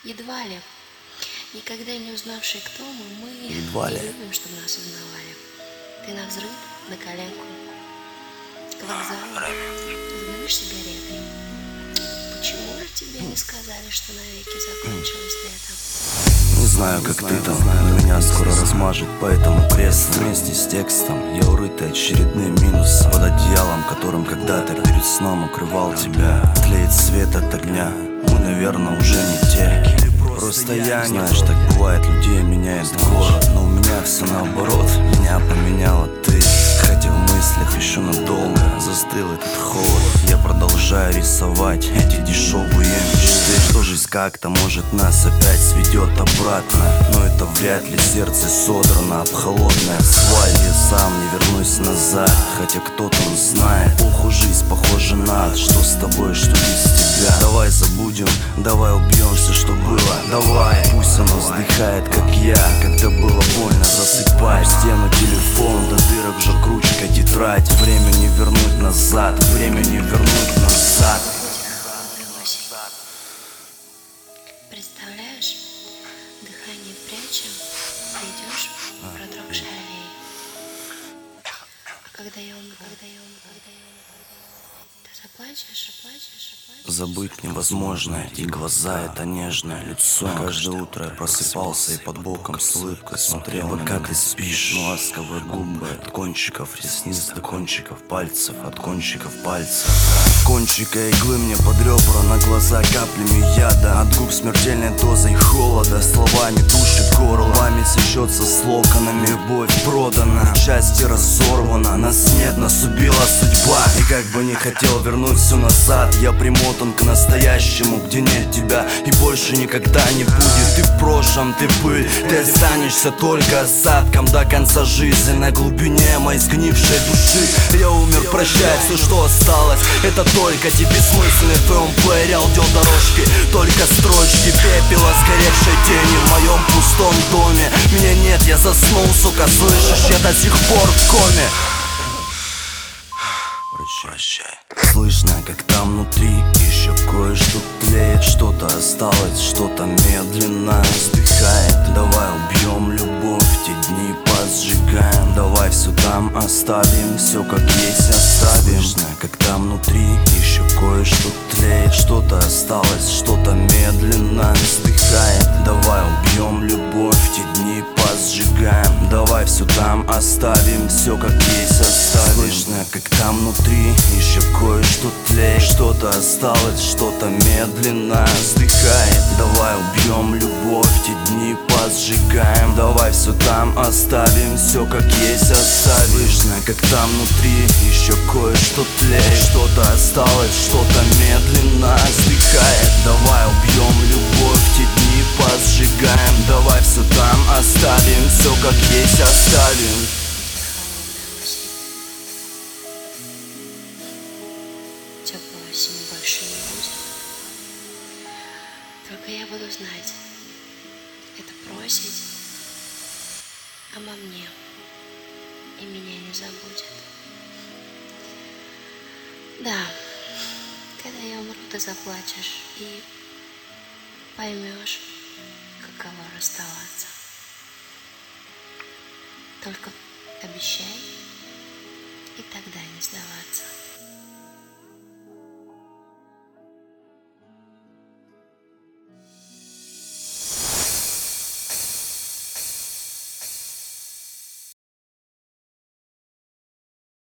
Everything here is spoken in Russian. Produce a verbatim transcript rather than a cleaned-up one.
Едва ли. Никогда не узнавшие, кто мы, мы Едва не ли. любим, чтобы нас узнавали. Ты на взрыв, на коленку, к вокзалу, сгоришь сигаретой. Почему же тебе не сказали, что навеки закончилось лето? Не знаю, как ты там, но меня скоро размажет, поэтому пресс вместе с текстом. Я урытый очередным минусом под одеялом, которым когда-то перед сном укрывал тебя. Тлеет свет от огня, мы, наверное, уже не те. Просто я не знаешь, так бывает, людей меняет город, но у меня все наоборот, меня поменяла ты. Хотя в мыслях еще надолго застыл этот холод. Я продолжаю рисовать эти дешевые мечты, что жизнь как-то может нас опять сведет обратно. Но это вряд ли, сердце содрано об холодный асфальт. Я сам не вернусь назад, хотя кто-то знает. Ох, жизнь похожа на ад, что с тобой, что без тебя. Давай забудем, давай убьемся, что было. Давай, пусть оно вздыхает, как я, когда было больно, засыпай в стену телефон, до дырок уже кручка тетрадь. Время не вернуть назад, время не вернуть назад. Представляешь, дыхание прячем, ты идешь по продрогшей аллее. А когда я умру, когда я умру, когда я умру, ты заплачешь, заплачешь, заплачешь. Забыть невозможно, эти глаза, это нежное лицо. Каждое утро я просыпался и под боком с улыбкой смотрел, вот как ты спишь. Ну, ласковые губы от кончиков ресниц до кончиков пальцев, от кончиков пальцев. Кончика иглы мне под ребра, на глаза каплями яда. От губ смертельной дозой холода, словами душит горло. Память сечется с локонами, любовь продана, счастье разорвано. Нас нет, нас убила судьба. И как бы не хотел вернуть все назад, я примотан к настоящему, где нет тебя и больше никогда не будет. Ты в прошлом, ты пыль, ты останешься только осадком до конца жизни на глубине моей сгнившей души. Я умер, прощай, все, что осталось, это только те бессмысленные в твоем плеере аудиодорожки. Только строчки пепела, сгоревшей тени в моем пустом доме. Меня нет, я заснул, сука, слышишь, я до сих пор в коме. Прощай. Слышно, как там внутри еще кое-что тлеет. Что-то осталось, что-то медленно вздыхает. Давай убьем любовь, те дни посжигаем. Давай все там оставим, все как есть оставим. Слышно, как там внутри еще кое-что тлеет. Что-то осталось, что-то медленно вздыхает. Давай убьем любовь, те дни посжигаем. Давай все там оставим, все как есть оставим. Слышно, как там внутри еще кое-что тлеет. Что-то осталось, что-то медленно вздыхает. Давай убьем любовь, те дни посжигаем. Давай все там оставим, все как есть оставим. Слышно, как там внутри еще кое-что тлеет. Что-то осталось, что-то медленно вздыхает. Давай убьем любовь, те дни посжигаем. Давай все там оставим, все как есть оставим. Теплой осени больше не будет. Только я буду знать, это просить обо мне, и меня не забудет. Да, когда я умру, ты заплачешь и поймешь, каково расставаться. Только обещай и тогда не сдаваться.